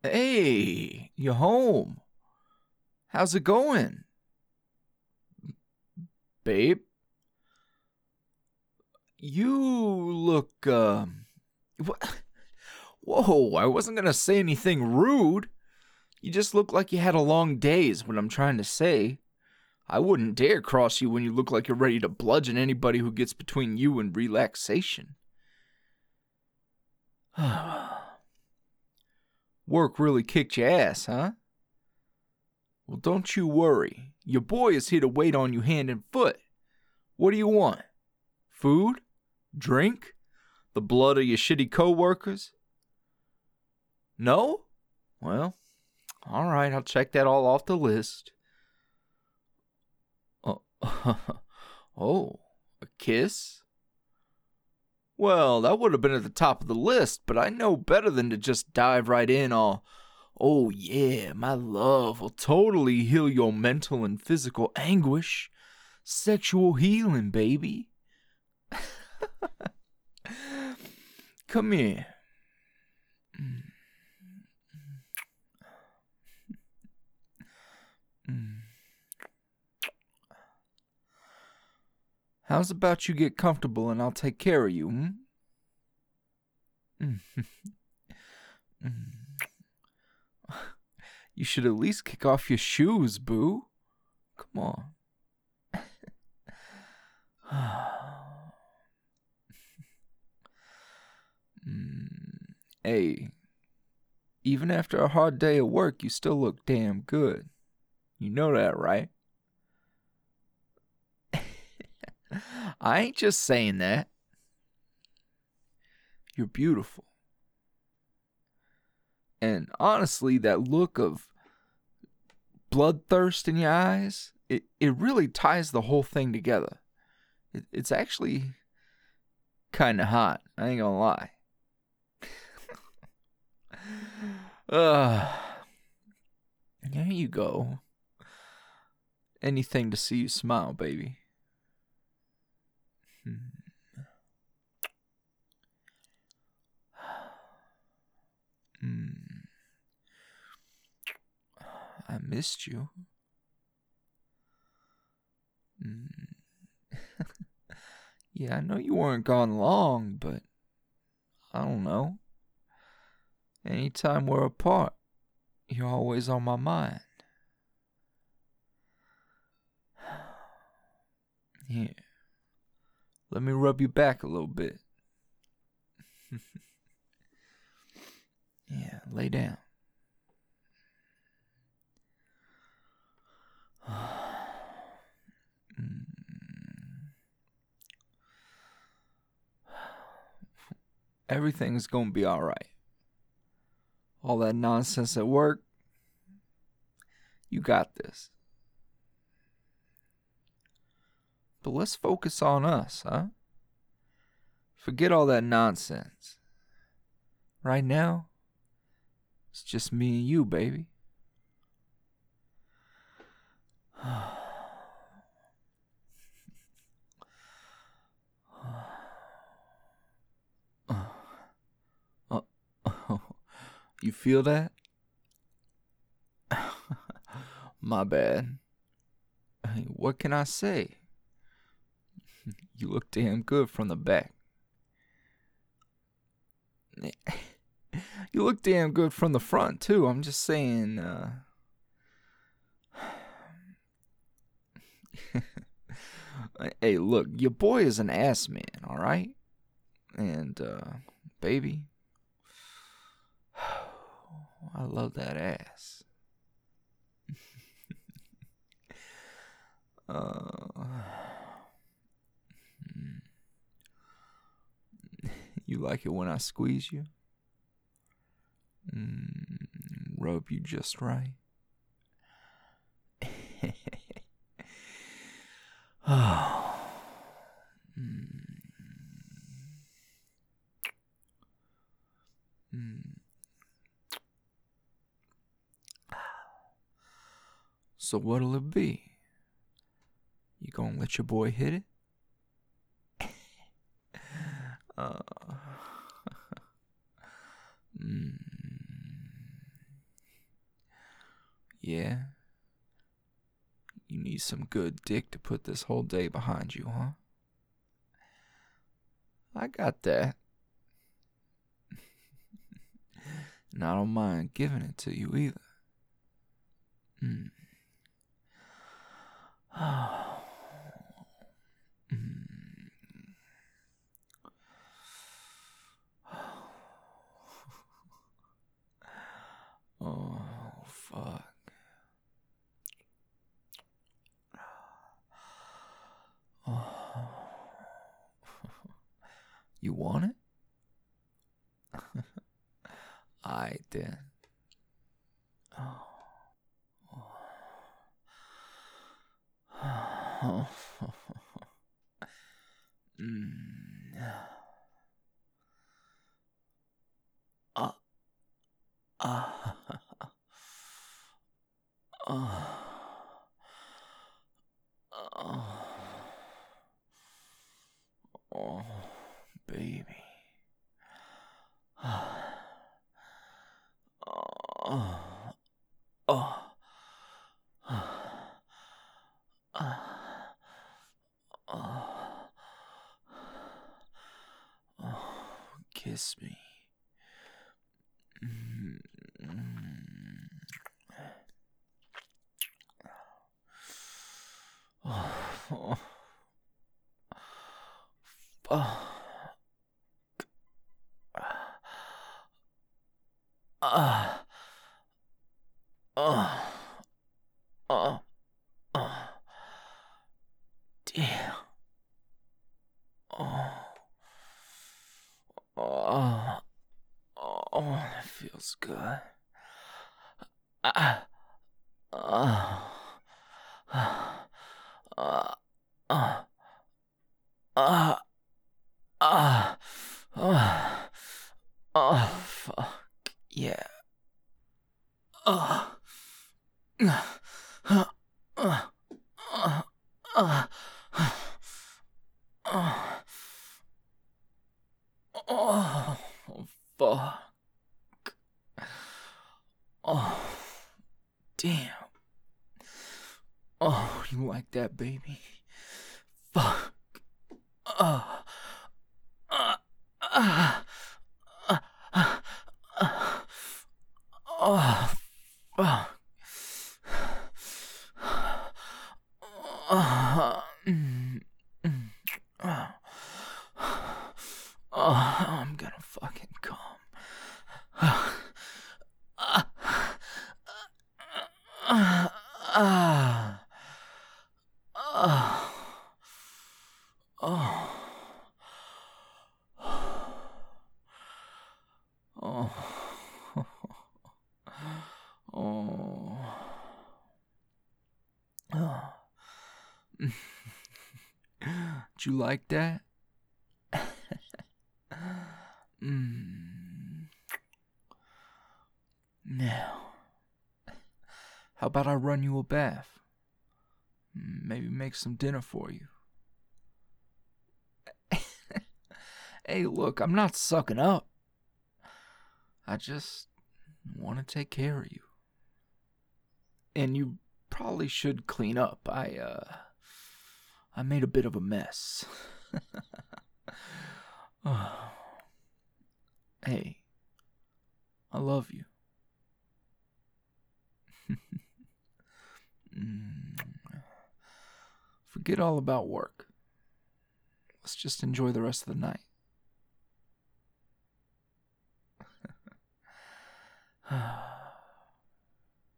Hey, you home? How's it going? Babe? You look, Whoa, I wasn't gonna say anything rude. You just look like you had a long day, is what I'm trying to say. I wouldn't dare cross you when you look like you're ready to bludgeon anybody who gets between you and relaxation. Work really kicked your ass, huh? Well, don't you worry. Your boy is here to wait on you hand and foot. What do you want? Food? Drink? The blood of your shitty co-workers? No? Well, alright, I'll check that all off the list. Oh, a kiss? Well, that would have been at the top of the list, but I know better than to just dive right in all, oh yeah, my love will totally heal your mental and physical anguish. Sexual healing, baby. Come here. How's about you get comfortable and I'll take care of you, You should at least kick off your shoes, boo. Come on. Hey, even after a hard day at work, you still look damn good. You know that, right? I ain't just saying that. You're beautiful. And honestly, that look of bloodthirst in your eyes, it really ties the whole thing together. It's actually kind of hot. I ain't gonna lie. There you go. Anything to see you smile, baby. I missed you. Yeah, I know you weren't gone long, but I don't know. Anytime we're apart, you're always on my mind. Here, let me rub you back a little bit. Yeah, lay down. Everything's gonna be alright. All that nonsense at work, you got this. But let's focus on us, huh? Forget all that nonsense. Right now, it's just me and you, baby. You feel that? My bad. Hey, what can I say? You look damn good from the back. You look damn good from the front, too. I'm just saying, Hey, look, your boy is an ass man, alright? And, baby, I love that ass. You like it when I squeeze you? Rub you just right. So what'll it be? You gonna let your boy hit it? Yeah? You need some good dick to put this whole day behind you, huh? I got that. And I don't mind giving it to you either. Mm. Oh, fuck. Oh. You want it? I then. Oh. Oh. Uh, uh, oh, baby. Kiss me. Oh, fuck. Damn. That feels good. Ah. Ah. Ah. Ah. Ah. Ah. Ah. Ah. Oh, fuck. Yeah. Ah. Ah. Ah. Ah. Ah. Ah. Oh, fuck. Oh, damn. Oh, you like that, baby? Fuck. Oh. Oh, fuck. I'm gonna fucking come. Did you like that? Now, how about I run you a bath? Maybe make some dinner for you. Hey, look, I'm not sucking up. I just want to take care of you. And you probably should clean up. I made a bit of a mess. Hey, I love you. Forget all about work. Let's just enjoy the rest of the night.